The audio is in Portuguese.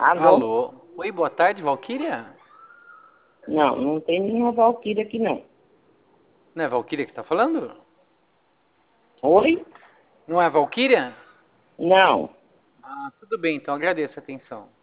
Alô? Alô? Oi, boa tarde, Valquíria? Não, não tem nenhuma Valquíria aqui, não. Não é Valquíria que tá falando? Oi? Não é Valquíria? Não. Ah, tudo bem, então agradeço a atenção.